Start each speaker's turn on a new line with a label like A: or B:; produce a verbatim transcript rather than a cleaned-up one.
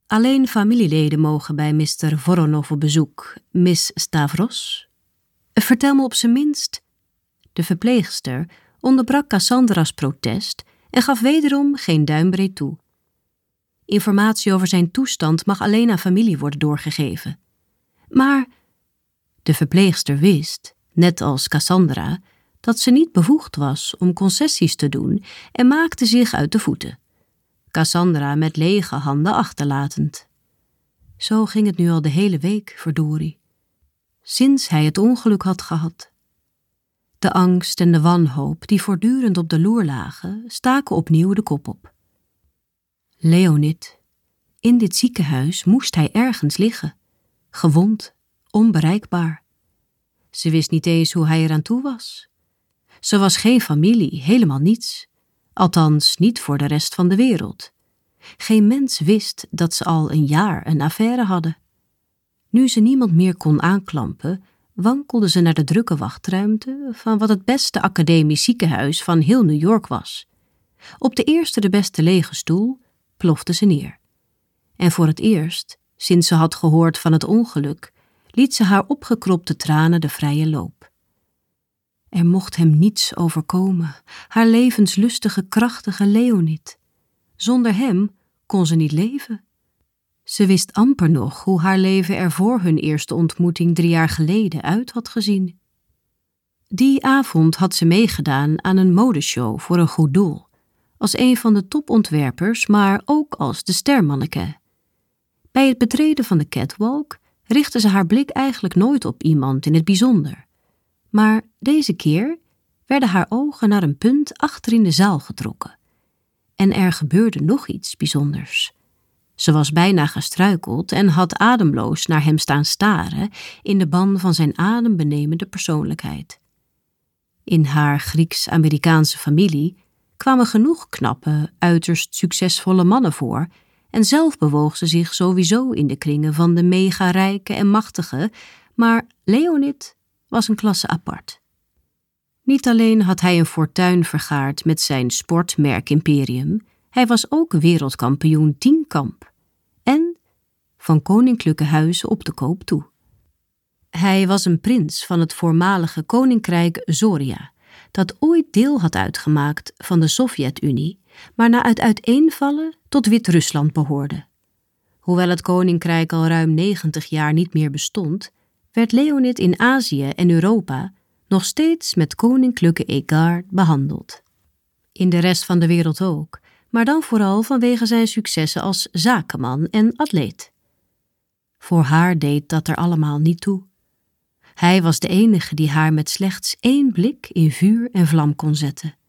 A: Alleen familieleden mogen bij mister Voronov op bezoek, Miss Stavros. Vertel me op zijn minst. De verpleegster onderbrak Cassandra's protest en gaf wederom geen duimbreed toe. Informatie over zijn toestand mag alleen aan familie worden doorgegeven. Maar de verpleegster wist, net als Cassandra, dat ze niet bevoegd was om concessies te doen en maakte zich uit de voeten. Cassandra met lege handen achterlatend. Zo ging het nu al de hele week, verdorie. Sinds hij het ongeluk had gehad. De angst en de wanhoop die voortdurend op de loer lagen, staken opnieuw de kop op. Leonid. In dit ziekenhuis moest hij ergens liggen. Gewond, onbereikbaar. Ze wist niet eens hoe hij eraan toe was. Ze was geen familie, helemaal niets. Althans, niet voor de rest van de wereld. Geen mens wist dat ze al een jaar een affaire hadden. Nu ze niemand meer kon aanklampen, wankelde ze naar de drukke wachtruimte van wat het beste academisch ziekenhuis van heel New York was. Op de eerste de beste lege stoel plofte ze neer. En voor het eerst, sinds ze had gehoord van het ongeluk, liet ze haar opgekropte tranen de vrije loop. Er mocht hem niets overkomen, haar levenslustige, krachtige Leonid. Zonder hem kon ze niet leven. Ze wist amper nog hoe haar leven er voor hun eerste ontmoeting drie jaar geleden uit had gezien. Die avond had ze meegedaan aan een modeshow voor een goed doel, als een van de topontwerpers, maar ook als de stermanneke. Bij het betreden van de catwalk richtte ze haar blik eigenlijk nooit op iemand in het bijzonder. Maar deze keer werden haar ogen naar een punt achter in de zaal getrokken. En er gebeurde nog iets bijzonders. Ze was bijna gestruikeld en had ademloos naar hem staan staren in de ban van zijn adembenemende persoonlijkheid. In haar Grieks-Amerikaanse familie kwamen genoeg knappe, uiterst succesvolle mannen voor en zelf bewoog ze zich sowieso in de kringen van de mega-rijke en machtige, maar Leonid was een klasse apart. Niet alleen had hij een fortuin vergaard met zijn sportmerk-imperium, hij was ook wereldkampioen tienkamp en van koninklijke huizen op de koop toe. Hij was een prins van het voormalige koninkrijk Zoria, dat ooit deel had uitgemaakt van de Sovjet-Unie, maar na het uiteenvallen tot Wit-Rusland behoorde. Hoewel het koninkrijk al ruim negentig jaar niet meer bestond, werd Leonid in Azië en Europa nog steeds met koninklijke égard behandeld. In de rest van de wereld ook, maar dan vooral vanwege zijn successen als zakenman en atleet. Voor haar deed dat er allemaal niet toe. Hij was de enige die haar met slechts één blik in vuur en vlam kon zetten.